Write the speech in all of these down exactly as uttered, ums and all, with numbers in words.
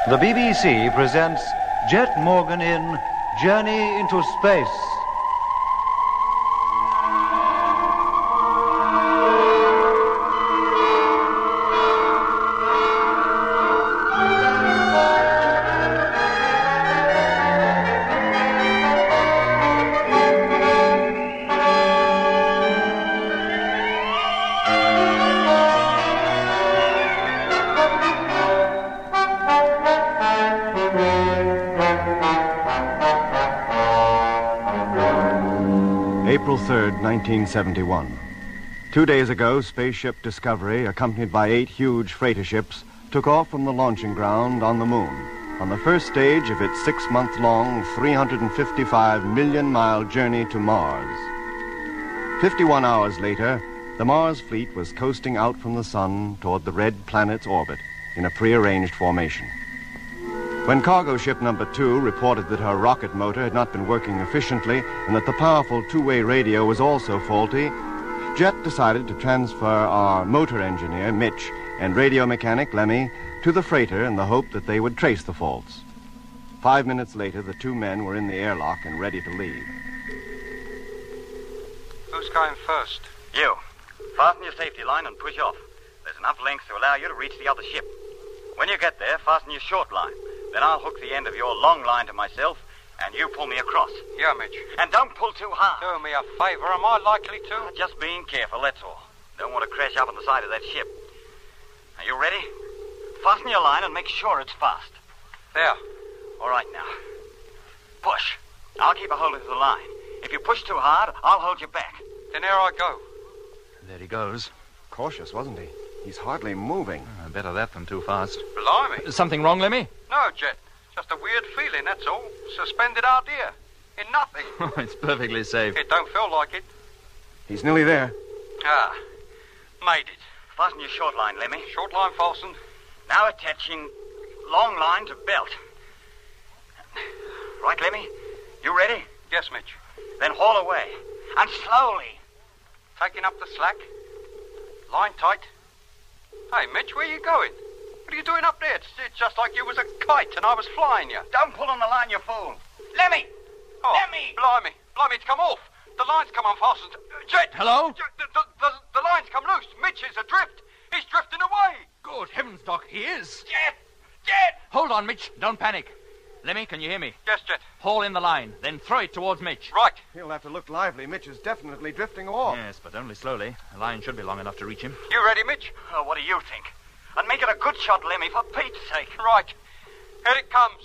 The B B C presents Jet Morgan in Journey into Space. April third, nineteen seventy-one. Two days ago, spaceship Discovery, accompanied by eight huge freighter ships, took off from the launching ground on the moon on the first stage of its six-month-long, three hundred fifty-five million mile journey to Mars. fifty-one hours later, the Mars fleet was coasting out from the sun toward the red planet's orbit in a prearranged formation. When cargo ship number two reported that her rocket motor had not been working efficiently and that the powerful two-way radio was also faulty, Jet decided to transfer our motor engineer, Mitch, and radio mechanic, Lemmy, to the freighter in the hope that they would trace the faults. Five minutes later, the two men were in the airlock and ready to leave. Who's going first? You. Fasten your safety line and push off. There's enough length to allow you to reach the other ship. When you get there, fasten your short line. Then I'll hook the end of your long line to myself, and you pull me across. Yeah, Mitch. And don't pull too hard. Do me a favor. Am I likely to? Uh, just being careful, that's all. Don't want to crash up on the side of that ship. Are you ready? Fasten your line and make sure it's fast. There. All right, now. Push. I'll keep a hold of the line. If you push too hard, I'll hold you back. Then there I go. There he goes. Cautious, wasn't he? He's hardly moving. Uh, better that than too fast. Blimey. Something wrong, Lemmy? No, Jet. Just a weird feeling, that's all. Suspended out here. In nothing. Oh, it's perfectly safe. It don't feel like it. He's nearly there. Ah. Made it. Fasten your short line, Lemmy. Short line fastened. Now attaching long line to belt. Right, Lemmy? You ready? Yes, Mitch. Then haul away. And slowly. Taking up the slack. Line tight. Hey, Mitch, where you going? What are you doing up there? It's, it's just like you was a kite and I was flying you. Don't pull on the line, you fool. Lemmy! Oh, Lemmy! Blimey. Blimey, it's come off. The line's come unfastened. Uh, Jet! Hello? Jet, the, the, the, the line's come loose. Mitch is adrift. He's drifting away. Good heavens, Doc, he is. Jet! Jet! Hold on, Mitch. Don't panic. Lemmy, can you hear me? Yes, Jet. Haul in the line, then throw it towards Mitch. Right. He'll have to look lively. Mitch is definitely drifting off. Yes, but only slowly. The line should be long enough to reach him. You ready, Mitch? Oh, what do you think? And make it a good shot, Lemmy, for Pete's sake. Right. Here it comes.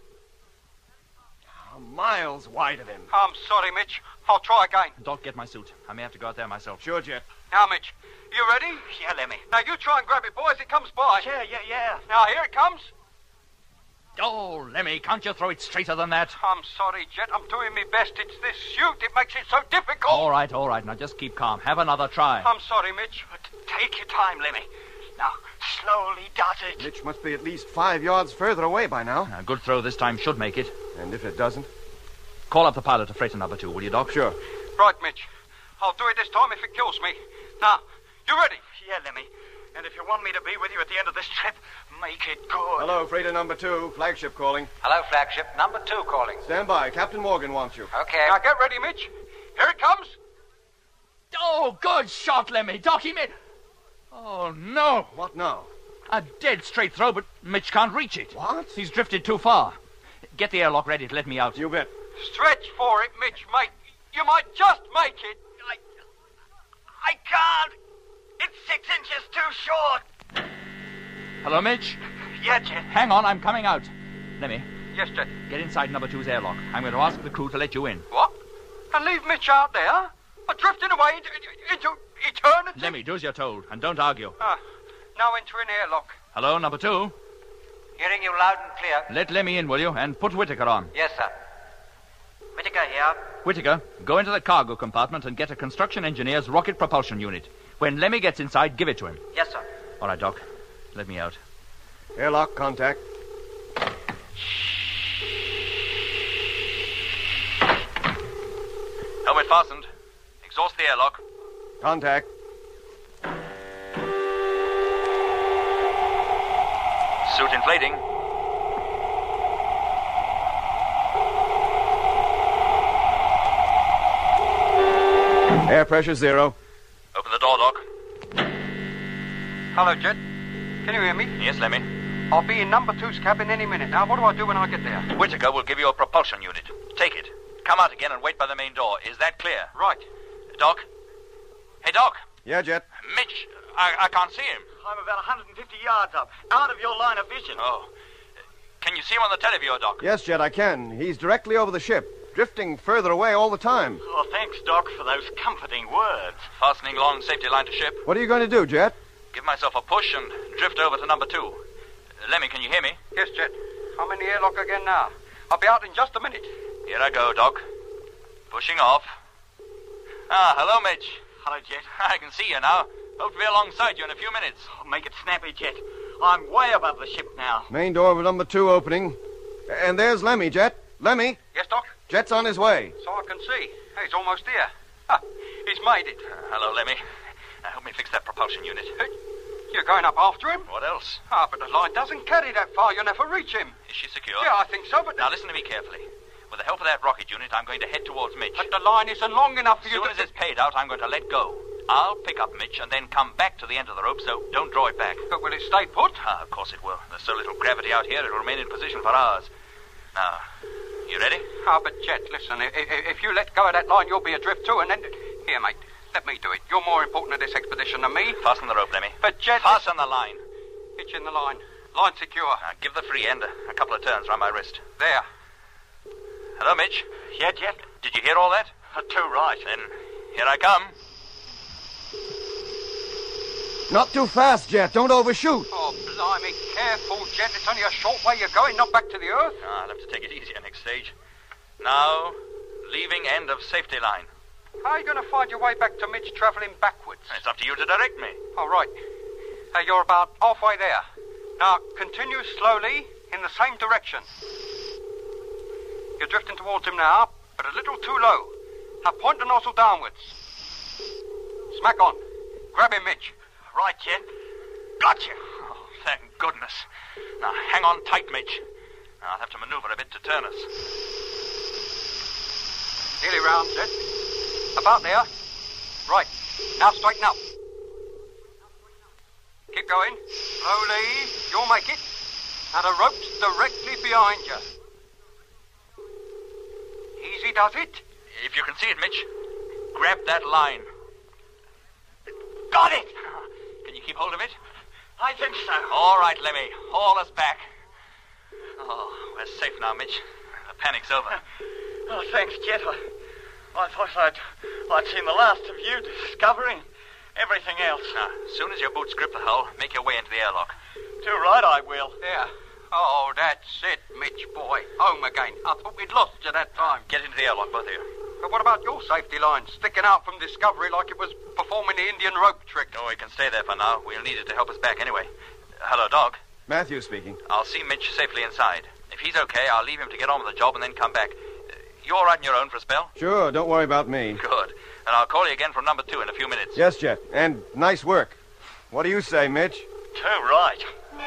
Oh, miles wide of him. I'm sorry, Mitch. I'll try again. Doc, get my suit. I may have to go out there myself. Sure, Jet. Now, Mitch, you ready? Yeah, Lemmy. Now, you try and grab it, boy, as it comes by. Yeah, yeah, yeah. Now, here it comes. Oh, Lemmy, can't you throw it straighter than that? I'm sorry, Jet. I'm doing my best. It's this suit. It makes it so difficult. All right, all right. Now just keep calm. Have another try. I'm sorry, Mitch. But take your time, Lemmy. Now, slowly dot it. Mitch must be at least five yards further away by now. A good throw this time should make it. And if it doesn't? Call up the pilot to freighter number two, will you, Doc? Sure. Right, Mitch. I'll do it this time if it kills me. Now, you ready? Yeah, Lemmy. And if you want me to be with you at the end of this trip, make it good. Hello, freighter number two. Flagship calling. Hello, flagship. Number two calling. Stand by. Captain Morgan wants you. Okay. Now, get ready, Mitch. Here it comes. Oh, good shot, Lemmy. Doc, he made... Oh, no. What now? A dead straight throw, but Mitch can't reach it. What? He's drifted too far. Get the airlock ready to let me out. You bet. Stretch for it, Mitch, mate. You might just make it. I... I can't. It's six inches too short. Hello, Mitch? Yeah, Jet. Hang on, I'm coming out. Lemmy, Yes, Jet. get inside number two's airlock. I'm going to ask the crew to let you in. What? And leave Mitch out there? Uh, drifting away into, into eternity? Lemmy, do as you're told, and don't argue. Ah, now entering airlock. Hello, number two? Hearing you loud and clear. Let Lemmy in, will you? And put Whittaker on. Yes, sir. Whittaker here. Whittaker, go into the cargo compartment and get a construction engineer's rocket propulsion unit. When Lemmy gets inside, give it to him. Yes, sir. All right, Doc. Let me out. Airlock contact. Helmet fastened. Exhaust the airlock. Contact. Suit inflating. Air pressure zero. Open the door, Doc. Hello, Jet. Can you hear me? Yes, Lemmy. I'll be in number two's cabin any minute. Now, what do I do when I get there? Whittaker will give you a propulsion unit. Take it. Come out again and wait by the main door. Is that clear? Right. Doc? Hey, Doc. Yeah, Jet. Mitch, I, I can't see him. I'm about one hundred fifty yards up, out of your line of vision. Oh. Can you see him on the televiewer, Doc? Yes, Jet, I can. He's directly over the ship, drifting further away all the time. Oh, thanks, Doc, for those comforting words. Fastening long safety line to ship. What are you going to do, Jet? Give myself a push and drift over to number two. Lemmy, can you hear me? Yes, Jet. I'm in the airlock again now. I'll be out in just a minute. Here I go, Doc. Pushing off. Ah, hello, Mitch. Hello, Jet. I can see you now. Hope to be alongside you in a few minutes. Oh, make it snappy, Jet. I'm way above the ship now. Main door of number two opening. And there's Lemmy, Jet. Lemmy, Yes, Doc? Jet's on his way. So I can see. Hey, he's almost here. Ha, he's made it. Uh, hello, Lemmy. Uh, help me fix that propulsion unit. Hey, you're going up after him? What else? Ah, but the line doesn't carry that far. You'll never reach him. Is she secure? Yeah, I think so, but... Now listen to me carefully. With the help of that rocket unit, I'm going to head towards Mitch. But the line isn't long enough for As you soon to... as it's paid out, I'm going to let go. I'll pick up Mitch and then come back to the end of the rope, so don't draw it back. But will it stay put? Ah, of course it will. There's so little gravity out here, it'll remain in position for hours. Now, you ready? Ah, but Jet, listen, if, if you let go of that line, you'll be adrift too, and then... Here, mate, let me do it. You're more important to this expedition than me. Fasten the rope, Lemmy. But Jet... Fasten the line. Hitch in the line. Line secure. Now, give the free end a, a couple of turns round my wrist. There. Hello, Mitch. Yeah, Jet? Did you hear all that? Uh, too right. Then here I come. Not too fast, Jet. Don't overshoot. Oh, blimey, careful, Jet. It's only a short way you're going, not back to the Earth. Ah, I'll have to take it easier next stage. Now, leaving end of safety line. How are you going to find your way back to Mitch travelling backwards? It's up to you to direct me. All right. Uh, you're about halfway there. Now, continue slowly in the same direction. You're drifting towards him now, but a little too low. Now, point the nozzle downwards. Smack on. Grab him, Mitch. Right, Jet. Gotcha. Oh, thank goodness. Now, hang on tight, Mitch. Now, I'll have to maneuver a bit to turn us. Nearly round, Jet. About there. Right. Now straighten up. Keep going. Slowly. You'll make it. Now the rope's directly behind you. Easy does it. If you can see it, Mitch, grab that line. Got it! Can you keep hold of it? I think so. All right, Lemmy. Haul us back. Oh, we're safe now, Mitch. The panic's over. Oh, thanks, Jet. I, I thought I'd, I'd seen the last of you discovering everything else. Now, as soon as your boots grip the hull, make your way into the airlock. Too right, I will. There. Oh, that's it, Mitch, boy. Home again. I thought we'd lost you that time. Get into the airlock, both of you. But what about your safety line, sticking out from Discovery like it was performing the Indian rope trick? Oh, we can stay there for now. We'll need it to help us back anyway. Hello, Doc. Matthew speaking. I'll see Mitch safely inside. If he's okay, I'll leave him to get on with the job and then come back. You all right on your own for a spell? Sure, don't worry about me. Good. And I'll call you again from number two in a few minutes. Yes, Jet. And nice work. What do you say, Mitch? Too right.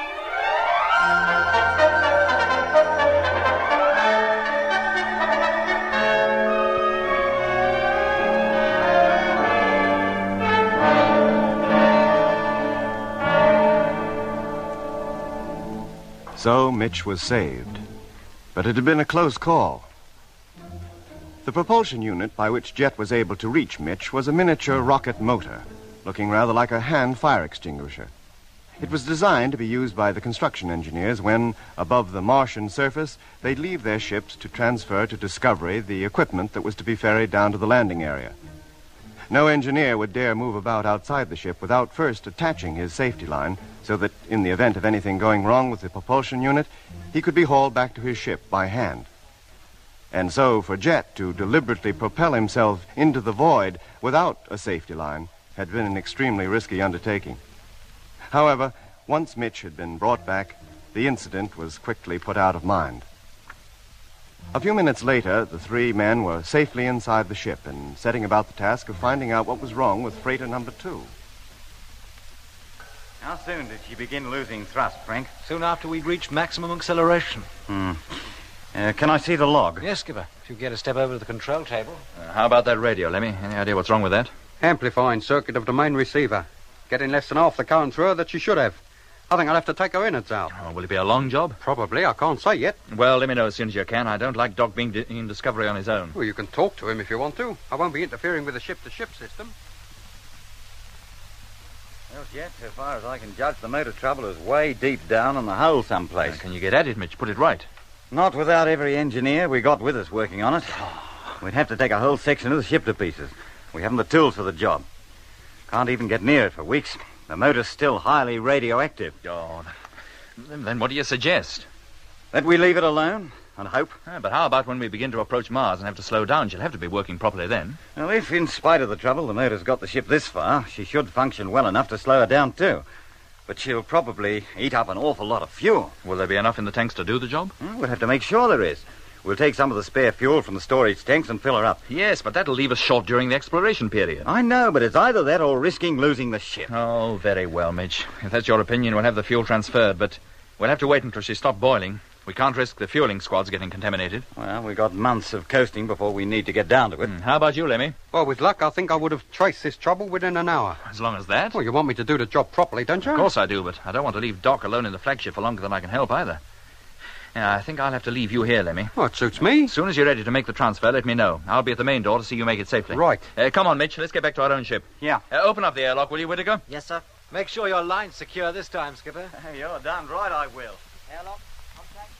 So Mitch was saved. But it had been a close call. The propulsion unit by which Jet was able to reach Mitch was a miniature rocket motor, looking rather like a hand fire extinguisher. It was designed to be used by the construction engineers when, above the Martian surface, they'd leave their ships to transfer to Discovery the equipment that was to be ferried down to the landing area. No engineer would dare move about outside the ship without first attaching his safety line so that, in the event of anything going wrong with the propulsion unit, he could be hauled back to his ship by hand. And so, for Jet to deliberately propel himself into the void without a safety line had been an extremely risky undertaking. However, once Mitch had been brought back, the incident was quickly put out of mind. A few minutes later, the three men were safely inside the ship and setting about the task of finding out what was wrong with freighter number two. How soon did she begin losing thrust, Frank? Soon after we'd reached maximum acceleration. Hmm. Uh, can I see the log? Yes, Skipper. If you get a step over to the control table. Uh, how about that radio, Lemmy? Any idea what's wrong with that? Amplifying circuit of the main receiver. Getting less than half the current through her that she should have. I think I'll have to take her innards out. Oh, will it be a long job? Probably. I can't say yet. Well, let me know as soon as you can. I don't like Doc being di- in Discovery on his own. Well, you can talk to him if you want to. I won't be interfering with the ship-to-ship system. Well, Jet, so far as I can judge, the motor trouble is way deep down in the hull someplace. Uh, can you get at it, Mitch? Put it right. Not without every engineer we got with us working on it. We'd have to take a whole section of the ship to pieces. We haven't the tools for the job. Can't even get near it for weeks. The motor's still highly radioactive. Oh, then what do you suggest? That we leave it alone and hope. Uh, but how about when we begin to approach Mars and have to slow down? She'll have to be working properly then. Well, if, in spite of the trouble, the motor's got the ship this far, she should function well enough to slow her down, too. But she'll probably eat up an awful lot of fuel. Will there be enough in the tanks to do the job? Well, we'll have to make sure there is. We'll take some of the spare fuel from the storage tanks and fill her up. Yes, but that'll leave us short during the exploration period. I know, but it's either that or risking losing the ship. Oh, very well, Mitch. If that's your opinion, we'll have the fuel transferred, but we'll have to wait until she stopped boiling. We can't risk the fueling squads getting contaminated. Well, we've got months of coasting before we need to get down to it. Mm, how about you, Lemmy? Well, with luck, I think I would have traced this trouble within an hour. As long as that? Well, you want me to do the job properly, don't you? Of course I do, but I don't want to leave Doc alone in the flagship for longer than I can help either. Yeah, I think I'll have to leave you here, Lemmy. Oh, it suits me. As soon as you're ready to make the transfer, let me know. I'll be at the main door to see you make it safely. Right. Uh, come on, Mitch. Let's get back to our own ship. Yeah. Uh, open up the airlock, will you, Whittaker? Yes, sir. Make sure your line's secure this time, Skipper. You're darn right I will. Airlock, contact.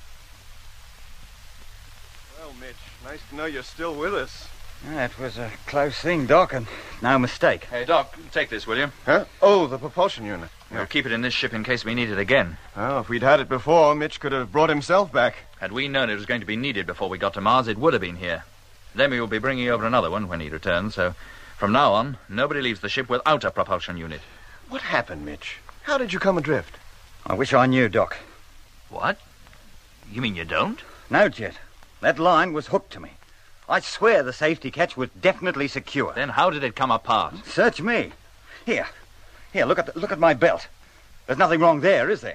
Well, Mitch, nice to know you're still with us. That was a close thing, Doc, and no mistake. Hey, Doc, take this, will you? Huh? Oh, the propulsion unit. We'll keep it in this ship in case we need it again. Well, if we'd had it before, Mitch could have brought himself back. Had we known it was going to be needed before we got to Mars, it would have been here. Lemmy will be bringing over another one when he returns, so from now on, nobody leaves the ship without a propulsion unit. What happened, Mitch? How did you come adrift? I wish I knew, Doc. What? You mean you don't? No, Jet. That line was hooked to me. I swear the safety catch was definitely secure. Then how did it come apart? Search me. Here. Here, look at the, look at my belt. There's nothing wrong there, is there?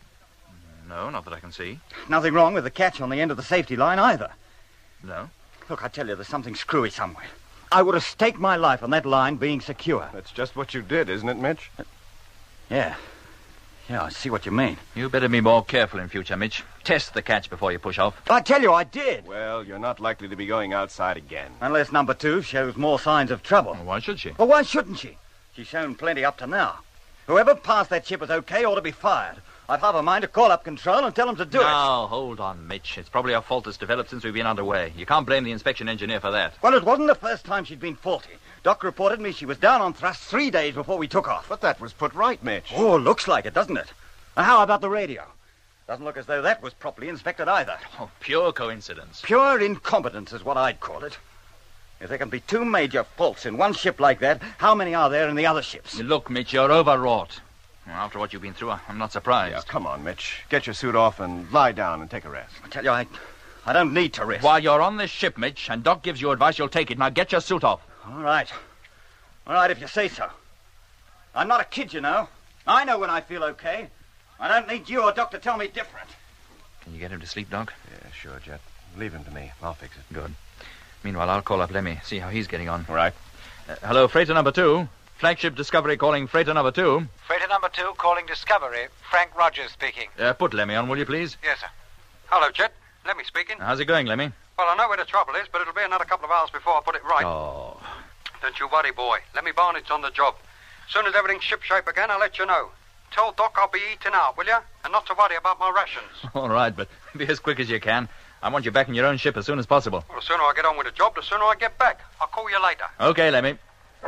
No, not that I can see. Nothing wrong with the catch on the end of the safety line either. No. Look, I tell you, there's something screwy somewhere. I would have staked my life on that line being secure. That's just what you did, isn't it, Mitch? Yeah. Yeah, I see what you mean. You better be more careful in future, Mitch. Test the catch before you push off. I tell you, I did. Well, you're not likely to be going outside again. Unless number two shows more signs of trouble. Well, why should she? Well, why shouldn't she? She's shown plenty up to now. Whoever passed that ship as okay ought to be fired. I've half a mind to call up control and tell them to do it. No, hold on, Mitch. It's probably a fault that's developed since we've been underway. You can't blame the inspection engineer for that. Well, it wasn't the first time she'd been faulty. Doc reported me she was down on thrust three days before we took off. But that was put right, Mitch. Oh, looks like it, doesn't it? And how about the radio? Doesn't look as though that was properly inspected either. Oh, pure coincidence. Pure incompetence is what I'd call it. If there can be two major faults in one ship like that, how many are there in the other ships? Look, Mitch, you're overwrought. Well, after what you've been through, I'm not surprised. Yeah, come on, Mitch. Get your suit off and lie down and take a rest. I tell you, I, I don't need to rest. While you're on this ship, Mitch, and Doc gives you advice, you'll take it. Now get your suit off. All right. All right, if you say so. I'm not a kid, you know. I know when I feel okay. I don't need you or Doc to tell me different. Can you get him to sleep, Doc? Yeah, sure, Jet. Leave him to me. I'll fix it. Good. Meanwhile, I'll call up Lemmy, see how he's getting on. All right. Uh, hello, freighter number two. Flagship Discovery calling freighter number two. Freighter number two calling Discovery. Frank Rogers speaking. Uh, put Lemmy on, will you, please? Yes, sir. Hello, Jet. Lemmy speaking. How's it going, Lemmy? Well, I know where the trouble is, but it'll be another couple of hours before I put it right. Oh. Don't you worry, boy. Lemmy Barnett's on the job. As soon as everything's shipshape again, I'll let you know. Tell Doc I'll be eating out, will you? And not to worry about my rations. All right, but be as quick as you can. I want you back in your own ship as soon as possible. Well, the sooner I get on with the job, the sooner I get back. I'll call you later. Okay, Lemmy.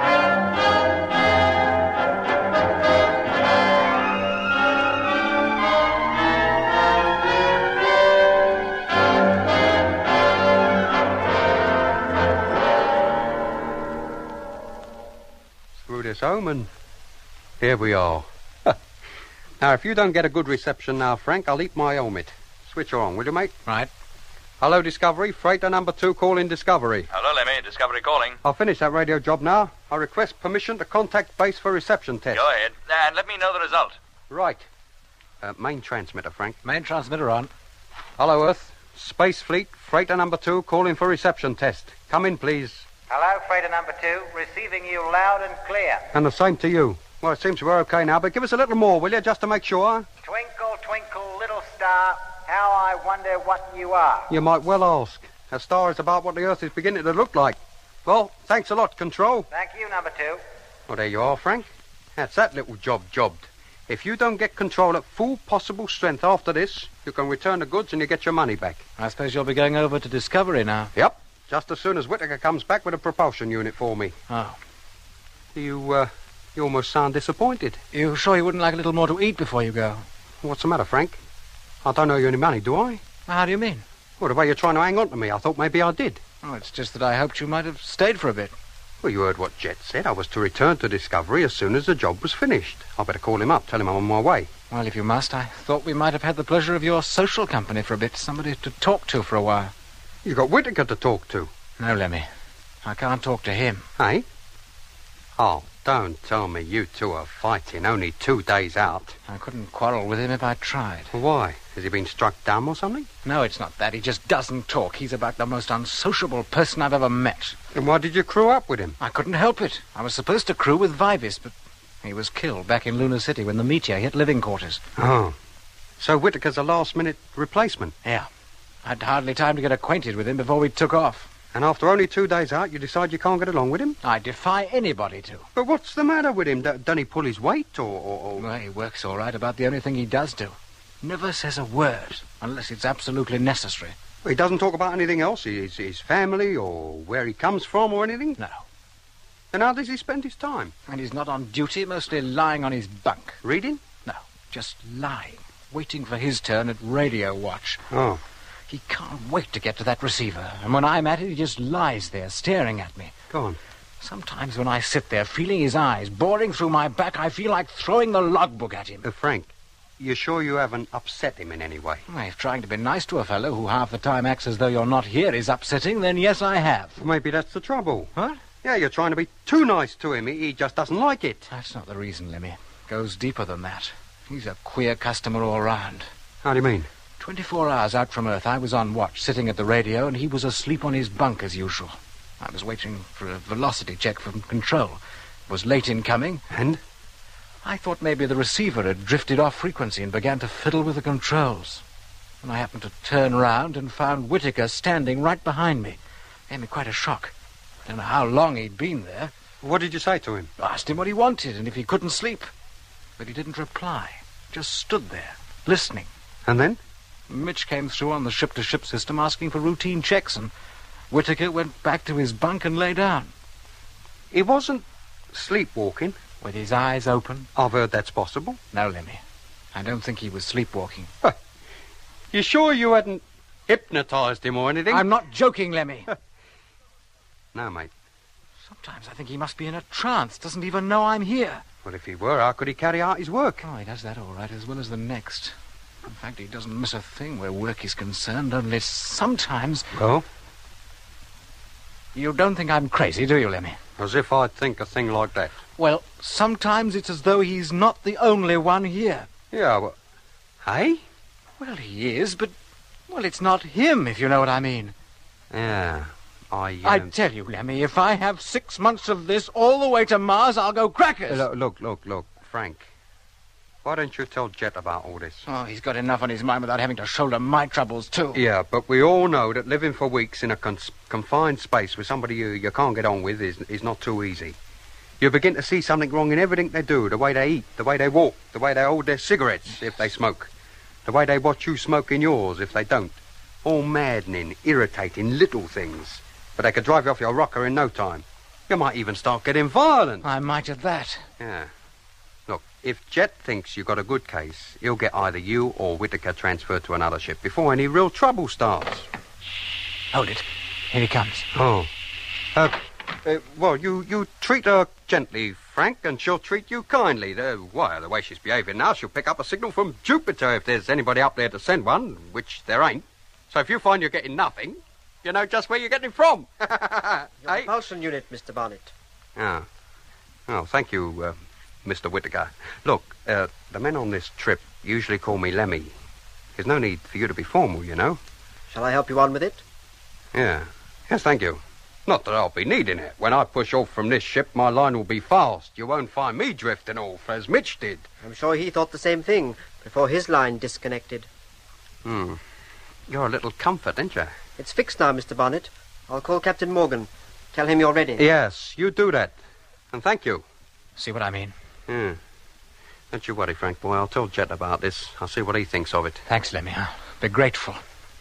Screw this home and here we are. Now, if you don't get a good reception now, Frank, I'll eat my helmet. Switch her on, will you, mate? Right. Hello, Discovery. Freighter number two calling Discovery. Hello, Lemmy. Discovery calling. I'll finish that radio job now. I request permission to contact base for reception test. Go ahead. And let me know the result. Right. Uh, main transmitter, Frank. Main transmitter on. Hello, Earth. Space Fleet, freighter number two, calling for reception test. Come in, please. Hello, freighter number two. Receiving you loud and clear. And the same to you. Well, it seems we're okay now, but give us a little more, will you, just to make sure? Twinkle, twinkle, little star, how I wonder what you are. You might well ask. A star is about what the Earth is beginning to look like. Well, thanks a lot, Control. Thank you, number two. Well, there you are, Frank. That's that little job jobbed. If you don't get Control at full possible strength after this, you can return the goods and you get your money back. I suppose you'll be going over to Discovery now. Yep. Just as soon as Whittaker comes back with a propulsion unit for me. Oh. You, uh, you almost sound disappointed. You sure you wouldn't like a little more to eat before you go? What's the matter, Frank? I don't owe you any money, do I? How do you mean? Well, the way you're trying to hang on to me, I thought maybe I did. Oh, it's just that I hoped you might have stayed for a bit. Well, you heard what Jet said. I was to return to Discovery as soon as the job was finished. I better call him up, tell him I'm on my way. Well, if you must, I thought we might have had the pleasure of your social company for a bit. Somebody to talk to for a while. You got Whittaker to talk to. No, Lemmy. I can't talk to him. Eh? Oh, don't tell me you two are fighting only two days out. I couldn't quarrel with him if I tried. Why? Has he been struck dumb or something? No, it's not that. He just doesn't talk. He's about the most unsociable person I've ever met. Then why did you crew up with him? I couldn't help it. I was supposed to crew with Vivis, but he was killed back in Luna City when the meteor hit living quarters. Oh. So Whittaker's a last-minute replacement? Yeah. I'd hardly time to get acquainted with him before we took off. And after only two days out, you decide you can't get along with him? I defy anybody to. But what's the matter with him? D- doesn't he pull his weight, or, or, or... Well, he works all right about the only thing he does do. Never says a word, unless it's absolutely necessary. He doesn't talk about anything else? His, his family, or where he comes from, or anything? No. Then how does he spend his time? And he's not on duty, mostly lying on his bunk. Reading? No, just lying, waiting for his turn at radio watch. Oh. He can't wait to get to that receiver, and when I'm at it, he just lies there, staring at me. Go on. Sometimes when I sit there, feeling his eyes boring through my back, I feel like throwing the logbook at him. Uh, Frank, you sure you haven't upset him in any way? Well, if trying to be nice to a fellow who half the time acts as though you're not here is upsetting, then yes, I have. Well, maybe that's the trouble. What? Yeah, you're trying to be too nice to him. He, he just doesn't like it. That's not the reason, Lemmy. Goes deeper than that. He's a queer customer all round. How do you mean? Twenty-four hours out from Earth, I was on watch, sitting at the radio, and he was asleep on his bunk as usual. I was waiting for a velocity check from Control. It was late in coming. And? I thought maybe the receiver had drifted off frequency and began to fiddle with the controls. And I happened to turn round and found Whittaker standing right behind me. Gave me quite a shock. I don't know how long he'd been there. What did you say to him? I asked him what he wanted and if he couldn't sleep. But he didn't reply. Just stood there, listening. And then? Mitch came through on the ship-to-ship system asking for routine checks, and Whittaker went back to his bunk and lay down. He wasn't sleepwalking? With his eyes open? I've heard that's possible. No, Lemmy. I don't think he was sleepwalking. Huh. You sure you hadn't hypnotized him or anything? I'm not joking, Lemmy. No, mate. Sometimes I think he must be in a trance, doesn't even know I'm here. Well, if he were, how could he carry out his work? Oh, he does that all right, as well as the next. In fact, he doesn't miss a thing where work is concerned, only sometimes... Oh? You don't think I'm crazy, do you, Lemmy? As if I'd think a thing like that. Well, sometimes it's as though he's not the only one here. Yeah, well... Hey? Well, he is, but... Well, it's not him, if you know what I mean. Yeah, I... Uh... I tell you, Lemmy, if I have six months of this all the way to Mars, I'll go crackers. Look, look, look, look, Frank. Why don't you tell Jet about all this? Oh, he's got enough on his mind without having to shoulder my troubles, too. Yeah, but we all know that living for weeks in a con- confined space with somebody you, you can't get on with is, is not too easy. You begin to see something wrong in everything they do, the way they eat, the way they walk, the way they hold their cigarettes if they smoke, the way they watch you smoking yours if they don't. All maddening, irritating little things. But they could drive you off your rocker in no time. You might even start getting violent. I might at that. Yeah. Look, if Jet thinks you've got a good case, he'll get either you or Whittaker transferred to another ship before any real trouble starts. Hold it. Here he comes. Oh. Uh, uh, well, you, you treat her gently, Frank, and she'll treat you kindly. Uh, why, the way she's behaving now, she'll pick up a signal from Jupiter if there's anybody up there to send one, which there ain't. So if you find you're getting nothing, you know just where you're getting from. Your hey? propulsion unit, Mister Barnett. Oh. Oh, thank you, uh, Mister Whittaker. Look, uh, the men on this trip usually call me Lemmy. There's no need for you to be formal, you know. Shall I help you on with it? Yeah. Yes, thank you. Not that I'll be needing it. When I push off from this ship, my line will be fast. You won't find me drifting off, as Mitch did. I'm sure he thought the same thing before his line disconnected. Hmm. You're a little comfort, ain't you? It's fixed now, Mister Bonnet. I'll call Captain Morgan. Tell him you're ready. Yes, you do that. And thank you. See what I mean? Yeah. Don't you worry, Frank boy. I'll tell Jet about this. I'll see what he thinks of it. Thanks, Lemmy. I'll be grateful.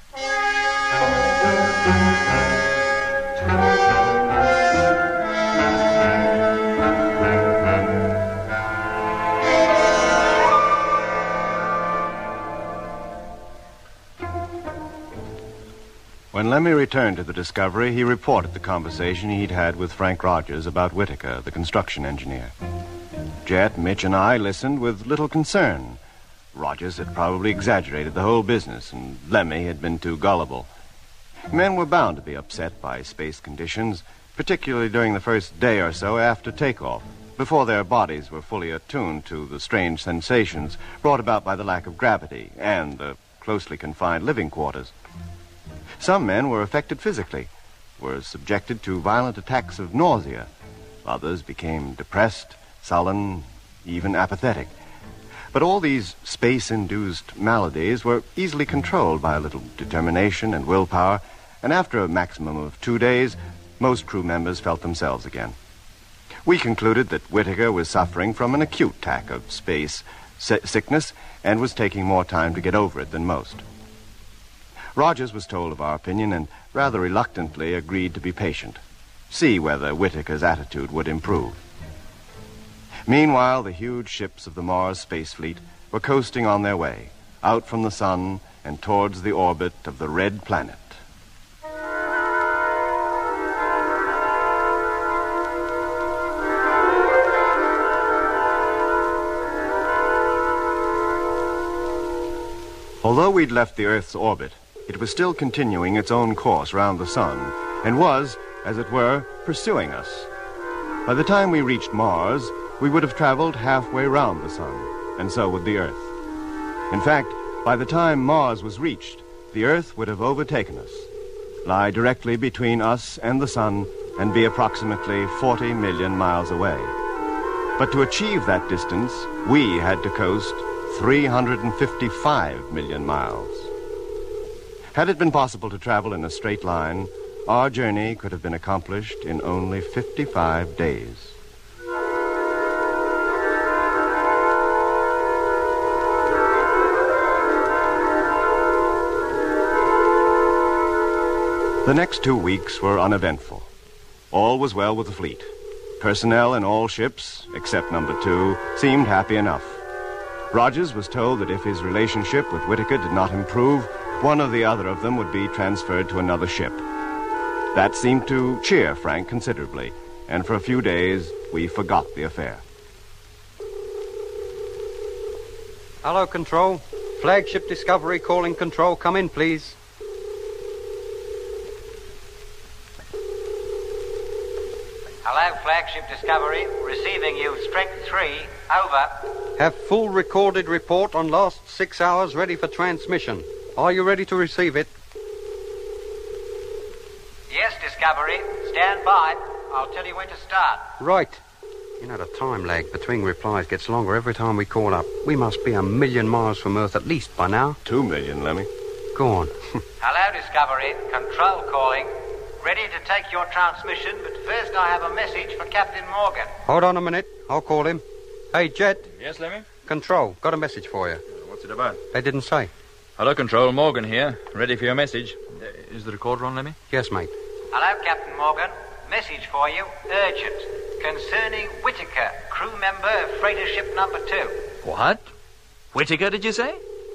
When Lemmy returned to the Discovery, he reported the conversation he'd had with Frank Rogers about Whitaker, the construction engineer. Jet, Mitch, and I listened with little concern. Rogers had probably exaggerated the whole business, and Lemmy had been too gullible. Men were bound to be upset by space conditions, particularly during the first day or so after takeoff, before their bodies were fully attuned to the strange sensations brought about by the lack of gravity and the closely confined living quarters. Some men were affected physically, were subjected to violent attacks of nausea. Others became depressed, sullen, even apathetic. But all these space-induced maladies were easily controlled by a little determination and willpower, and after a maximum of two days, most crew members felt themselves again. We concluded that Whitaker was suffering from an acute attack of space si- sickness and was taking more time to get over it than most. Rogers was told of our opinion and rather reluctantly agreed to be patient, see whether Whitaker's attitude would improve. Meanwhile, the huge ships of the Mars Space Fleet were coasting on their way, out from the sun and towards the orbit of the Red Planet. Although we'd left the Earth's orbit, it was still continuing its own course round the sun and was, as it were, pursuing us. By the time we reached Mars, we would have traveled halfway round the sun, and so would the Earth. In fact, by the time Mars was reached, the Earth would have overtaken us, lie directly between us and the sun, and be approximately forty million miles away. But to achieve that distance, we had to coast three hundred fifty-five million miles. Had it been possible to travel in a straight line, our journey could have been accomplished in only fifty-five days. The next two weeks were uneventful. All was well with the fleet. Personnel in all ships, except number two, seemed happy enough. Rogers was told that if his relationship with Whitaker did not improve, one or the other of them would be transferred to another ship. That seemed to cheer Frank considerably, and for a few days we forgot the affair. Hello, Control. Flagship Discovery calling Control. Come in, please. Hello, Flagship Discovery. Receiving you, Strength three. Over. Have full recorded report on last six hours ready for transmission. Are you ready to receive it? Yes, Discovery. Stand by. I'll tell you when to start. Right. You know, the time lag between replies gets longer every time we call up. We must be a million miles from Earth at least by now. Two million, Lemmy. Go on. Hello, Discovery. Control calling. Ready to take your transmission, but first I have a message for Captain Morgan. Hold on a minute. I'll call him. Hey, Jet. Yes, Lemmy? Control. Got a message for you. What's it about? They didn't say. Hello, Control. Morgan here. Ready for your message. Uh, is the recorder on, Lemmy? Yes, mate. Hello, Captain Morgan. Message for you. Urgent. Concerning Whitaker, crew member of freighter ship number two. What? Whitaker, did you say?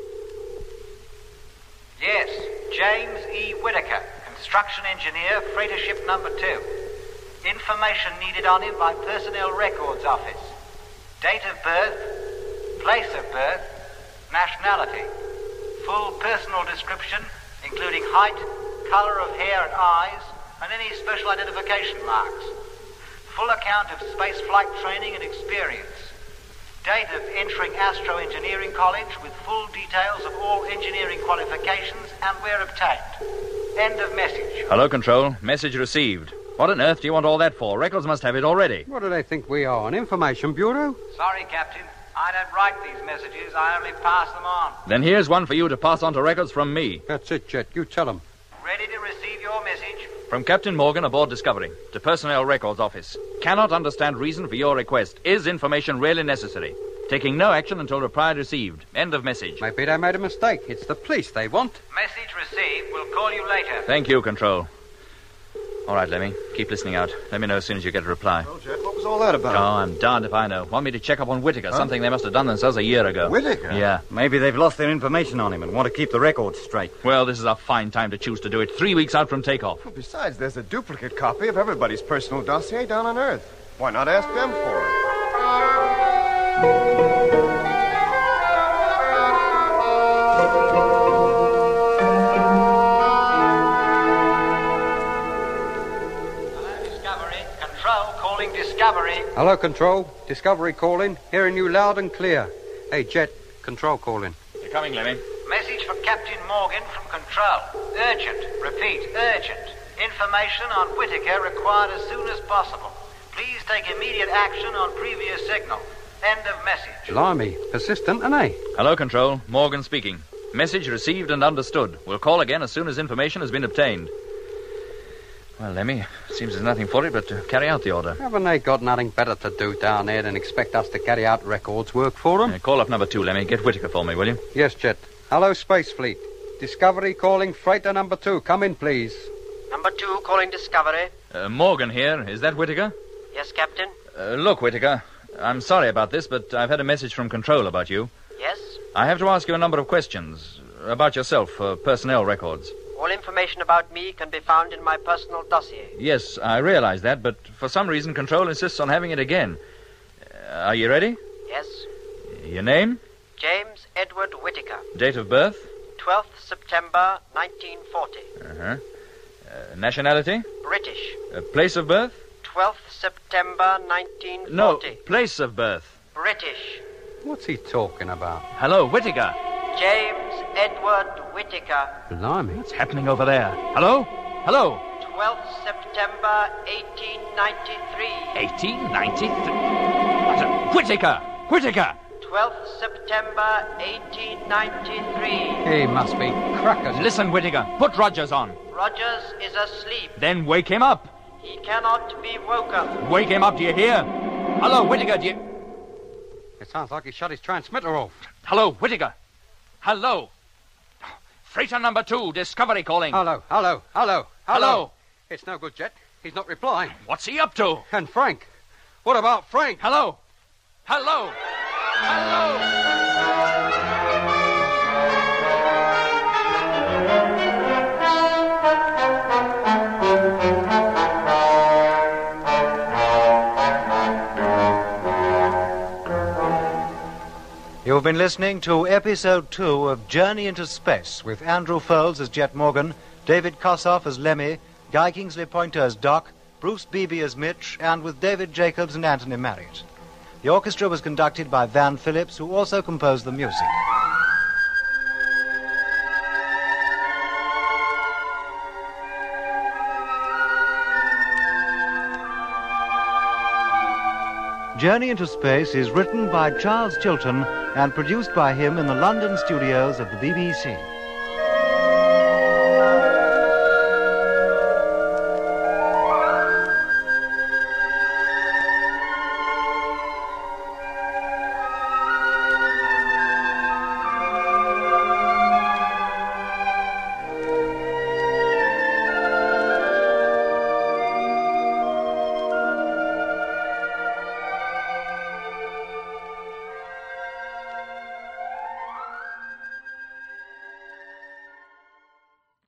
Yes, James E. Whitaker, construction engineer, freighter ship number two. Information needed on him by Personnel Records Office. Date of birth, place of birth, nationality. Full personal description, including height, color of hair and eyes, and any special identification marks. Full account of space flight training and experience. certificate of entering Astro Engineering College with full details of all engineering qualifications and where obtained. End of message. Hello, Control. Message received. What on earth do you want all that for? Records must have it already. What do they think we are, an information bureau? Sorry, Captain. I don't write these messages. I only pass them on. Then here's one for you to pass on to Records from me. That's it, Jet. You tell them. Ready to receive your message? From Captain Morgan aboard Discovery to Personnel Records Office. Cannot understand reason for your request. Is information really necessary? Taking no action until reply received. End of message. Maybe they made a mistake. It's the police they want. Message received. We'll call you later. Thank you, Control. All right, Lemmy. Keep listening out. Let me know as soon as you get a reply. Well, Jet, what was all that about? Oh, I'm darned if I know. Want me to check up on Whittaker, huh? Something they must have done themselves a year ago. Whittaker? Yeah. Maybe they've lost their information on him and want to keep the records straight. Well, this is a fine time to choose to do it. Three weeks out from takeoff. Well, besides, there's a duplicate copy of everybody's personal dossier down on Earth. Why not ask them for it? Discovery. Hello, Control. Discovery calling. Hearing you loud and clear. Hey, Jet. Control calling. You're coming, Lemmy. Message from Captain Morgan from Control. Urgent. Repeat, urgent. Information on Whittaker required as soon as possible. Please take immediate action on previous signal. End of message. Blimey. Persistent, ain't they? Hello, Control. Morgan speaking. Message received and understood. We'll call again as soon as information has been obtained. Well, Lemmy, seems there's nothing for it but to carry out the order. Haven't they got nothing better to do down there than expect us to carry out records work for them? Uh, call up number two, Lemmy. Get Whittaker for me, will you? Yes, Jet. Hello, Space Fleet. Discovery calling freighter number two. Come in, please. Number two calling Discovery. Uh, Morgan here. Is that Whittaker? Yes, Captain. Uh, look, Whittaker, I'm sorry about this, but I've had a message from Control about you. Yes? I have to ask you a number of questions about yourself for personnel records. All information about me can be found in my personal dossier. Yes, I realize that, but for some reason, Control insists on having it again. Uh, are you ready? Yes. Your name? James Edward Whittaker. Date of birth? twelfth September, nineteen forty. Uh-huh. Uh, nationality? British. Uh, place of birth? twelfth September, nineteen forty. No, place of birth. British. What's he talking about? Hello, Whittaker. James Edward Whittaker. Blimey. What's happening over there? Hello? Hello? twelfth September, eighteen ninety-three. eighteen ninety-three? Whittaker! Whittaker! twelfth September, eighteen ninety-three. He must be crackers. Listen, Whittaker, put Rogers on. Rogers is asleep. Then wake him up. He cannot be woken. Wake him up, do you hear? Hello, Whittaker, do you... It sounds like he shut his transmitter off. Hello, Whittaker. Hello. Freighter number two, Discovery calling. Hello, hello, hello, hello. Hello. It's no good, Jet. He's not replying. What's he up to? And Frank? What about Frank? Hello. Hello. Hello. You've been listening to episode two of Journey into Space with Andrew Foles as Jet Morgan, David Kossoff as Lemmy, Guy Kingsley Pointer as Doc, Bruce Beebe as Mitch, and with David Jacobs and Anthony Marriott. The orchestra was conducted by Van Phillips, who also composed the music. Journey into Space is written by Charles Chilton and produced by him in the London studios of the B B C.